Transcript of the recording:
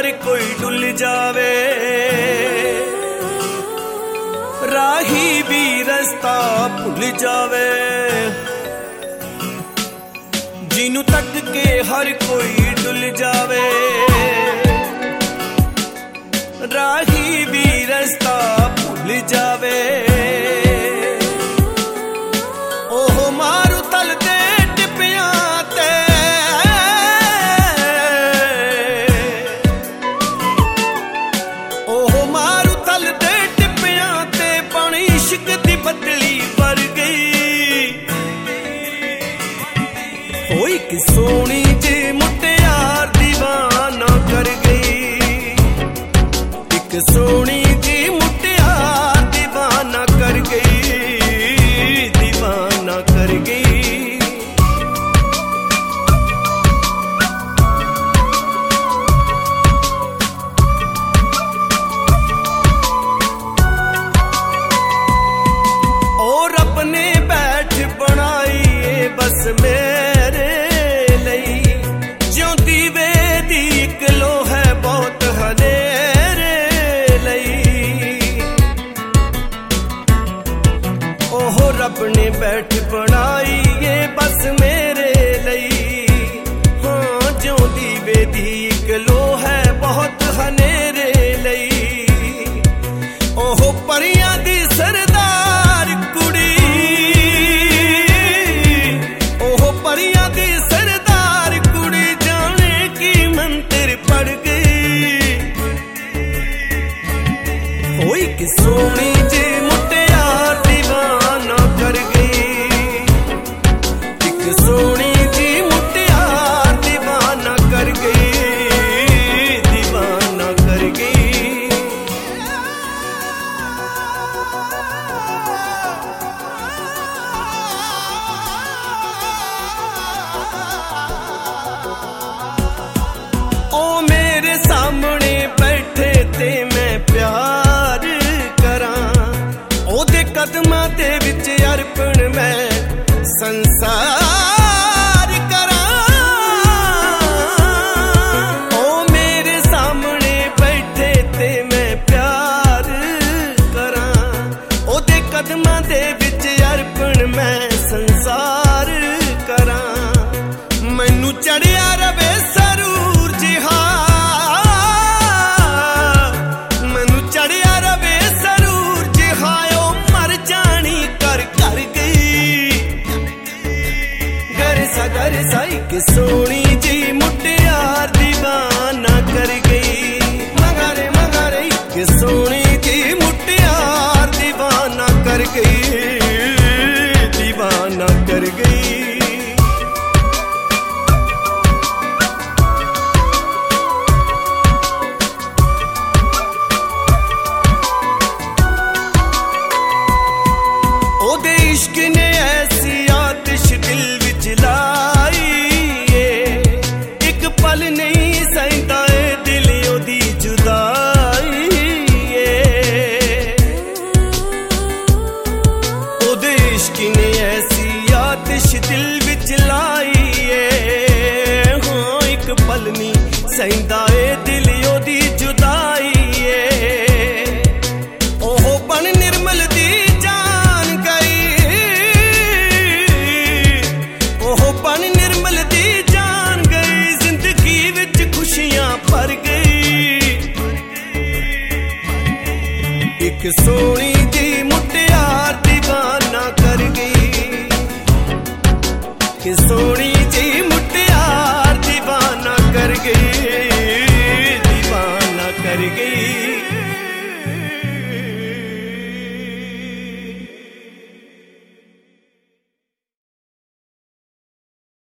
हर कोई डुल जावे, राही भी रास्ता भुल जावे। जिन्नू तक के हर कोई डुल जावे, राही भी रास्ता भुल जावे। ओह मारू तल दे टिपियां ते, ओह मारू तल दे टिपियां ते पानी इश्क दी बदली भर गई। होई कि सोनी जी मुटियार दीवाना कर गई, एक सोनी जी मुटियार दीवाना कर गई, दीवाना कर गई। और अपने बैठ बनाई बस मेरे लई, ज्यों दीवे दी इक लो है बहुत हनेरे लई। ओह रब ने बैठ बनाई ये बस मेरे लई, हाँ ज्यों दीवे दी इक लो है बहुत हनेरे लई। ओह परियां दी सरदार कुड़ी, ओह परियां दी सरदार कुड़ी, जाने की मंत्र पड़ गई। होई कि सोनी जी मुटियार दीवाना कर गई, एक सोनी जी मुटियार दीवाना कर गई, दीवाना कर गई। ओ मेरे सामने बैठे ते मैं प्यार करां, ओदे कदमां दे विच अर्पण मैं संसार करां। ओ मेरे सामने बैठे ते मैं प्यार करां, ओदे कदमां दे विच अर्पण मैं संसार करां। मैनू चढ़िया रवे सरूर जिहा, मैनू चढ़िया रवे सरूर जिहा, ओ मर जानी कर कर गई। घर साई के सोनी जी मुटियार दीवाना कर गई, मगारे मगारे के सोनी जी मुटियार दीवाना कर गई, दीवाना कर गई। ओदे इश्क ने ऐसी आतिश दिल विच लाई, एक पल नहीं सहिंदा ए दिल ओदी जुदाई। ओदे इश्क ने ऐसी आतिश दिल विच लाई, हाँ एक पल नहीं सहिंदा ए दिल ओदी जुदाई। ओह बन निर्मल दी जान गई, ओह बन निर्मल दी जान गई, जिंदगी विच खुशियां भर गई। एक सोनी